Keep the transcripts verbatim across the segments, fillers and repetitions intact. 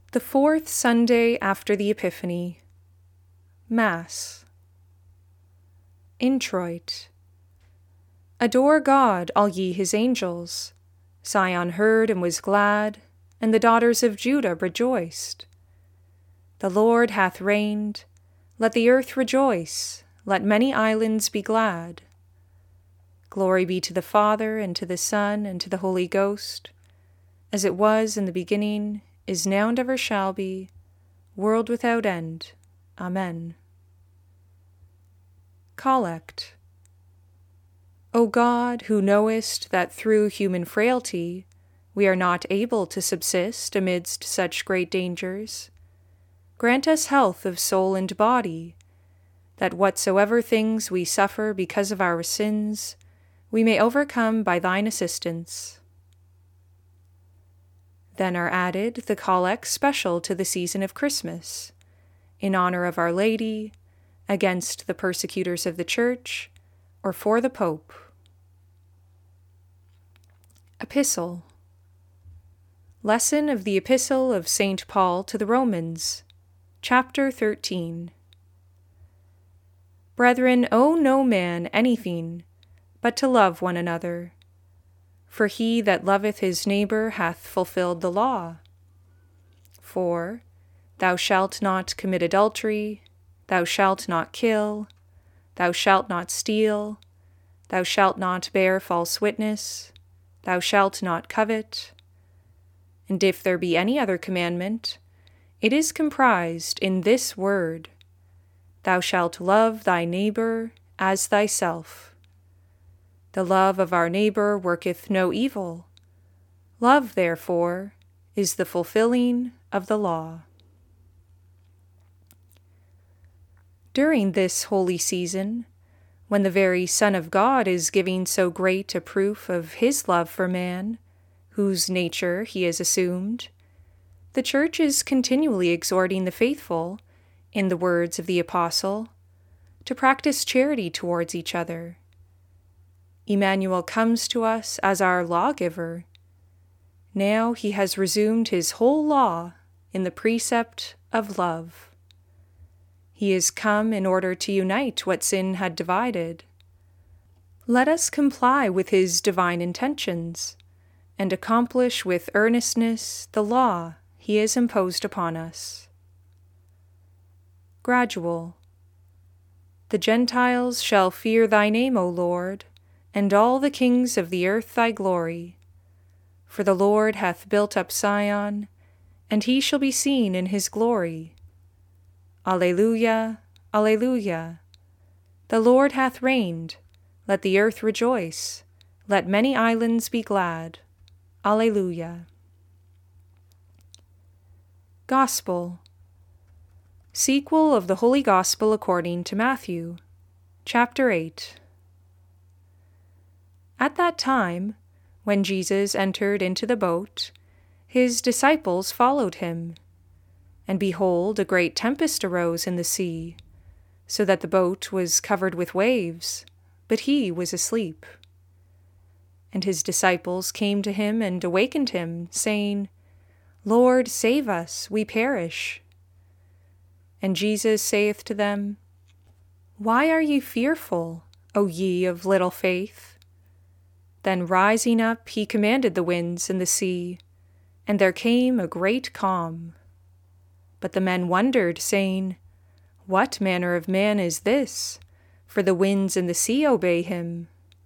The fourth Sunday after the Epiphany. Mass. Introit. Adore God, all ye his angels. Zion heard and was glad, and the daughters of Judah rejoiced. The Lord hath reigned. Let the earth rejoice, let many islands be glad. Glory be to the Father, and to the Son, and to the Holy Ghost, as it was in the beginning, is now and ever shall be, world without end. Amen. Collect. O God, who knowest that through human frailty we are not able to subsist amidst such great dangers, grant us health of soul and body, that whatsoever things we suffer because of our sins, we may overcome by thine assistance. Then are added the collects special to the season of Christmas, in honor of Our Lady, against the persecutors of the Church, or for the Pope. Epistle. Lesson of the Epistle of Saint Paul to the Romans, Chapter thirteen. Brethren, owe no man anything, but to love one another. For he that loveth his neighbor hath fulfilled the law. For, thou shalt not commit adultery, thou shalt not kill, thou shalt not steal, thou shalt not bear false witness, thou shalt not covet. And if there be any other commandment, it is comprised in this word: Thou shalt love thy neighbor as thyself. The love of our neighbor worketh no evil. Love, therefore, is the fulfilling of the law. During this holy season, when the very Son of God is giving so great a proof of his love for man, whose nature he has assumed, the Church is continually exhorting the faithful, in the words of the Apostle, to practice charity towards each other. Emmanuel comes to us as our lawgiver. Now he has resumed his whole law in the precept of love. He is come in order to unite what sin had divided. Let us comply with his divine intentions, and accomplish with earnestness the law he has imposed upon us. Gradual. The Gentiles shall fear thy name, O Lord, and all the kings of the earth thy glory. For the Lord hath built up Zion, and he shall be seen in his glory. Alleluia, Alleluia. The Lord hath reigned. Let the earth rejoice. Let many islands be glad. Alleluia. Gospel. Sequel of the Holy Gospel according to Matthew, Chapter eight. At that time, when Jesus entered into the boat, his disciples followed him. And behold, a great tempest arose in the sea, so that the boat was covered with waves, but he was asleep. And his disciples came to him and awakened him, saying, Lord, save us, we perish. And Jesus saith to them, Why are ye fearful, O ye of little faith? Then rising up, he commanded the winds and the sea, and there came a great calm. But the men wondered, saying, What manner of man is this? For the winds and the sea obey him.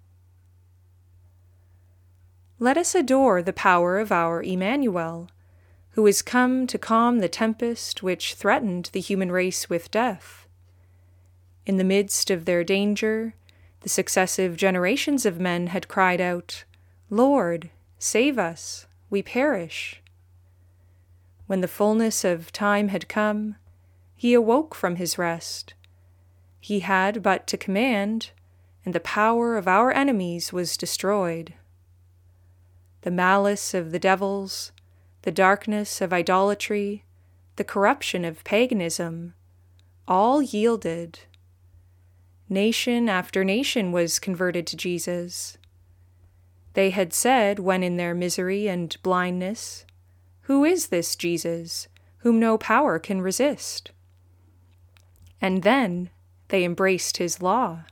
Let us adore the power of our Emmanuel, who is come to calm the tempest which threatened the human race with death. In the midst of their danger, the successive generations of men had cried out, Lord, save us, we perish. When the fullness of time had come, he awoke from his rest. He had but to command, and the power of our enemies was destroyed. The malice of the devils, the darkness of idolatry, the corruption of paganism, all yielded. Nation after nation was converted to Jesus. They had said, when in their misery and blindness, Who is this Jesus, whom no power can resist. And then they embraced his law.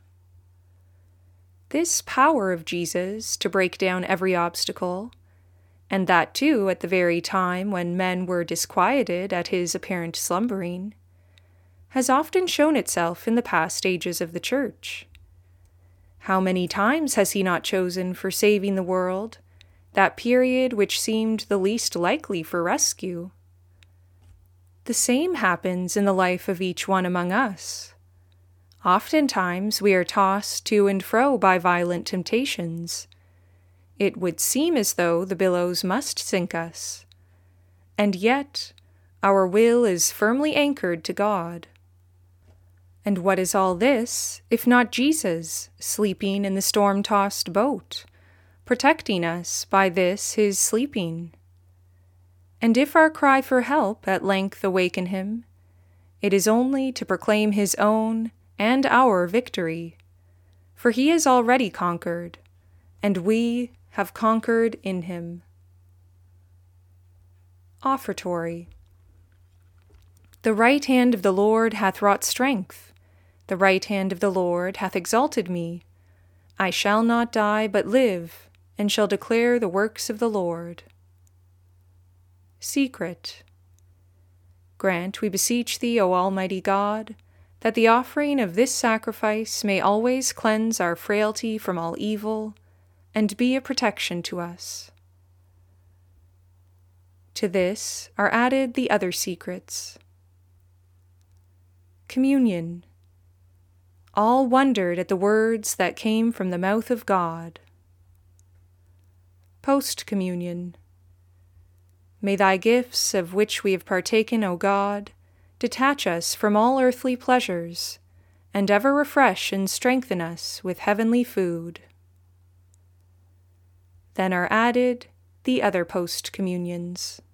This power of Jesus to break down every obstacle, and that too at the very time when men were disquieted at his apparent slumbering, has often shown itself in the past ages of the Church. How many times has he not chosen for saving the world that period which seemed the least likely for rescue? The same happens in the life of each one among us. Oftentimes we are tossed to and fro by violent temptations. It would seem as though the billows must sink us, and yet our will is firmly anchored to God. And what is all this, if not Jesus sleeping in the storm-tossed boat, protecting us by this his sleeping? And if our cry for help at length awaken him, it is only to proclaim his own and our victory, for he has already conquered, and we have conquered in him. Offertory. The right hand of the Lord hath wrought strength, the right hand of the Lord hath exalted me. I shall not die, but live, and shall declare the works of the Lord. Secret. Grant, we beseech thee, O Almighty God, that the offering of this sacrifice may always cleanse our frailty from all evil, and be a protection to us. To this are added the other secrets. Communion. All wondered at the words that came from the mouth of God. Post-communion. May thy gifts, of which we have partaken, O God, detach us from all earthly pleasures, and ever refresh and strengthen us with heavenly food. Then are added the other post-communions.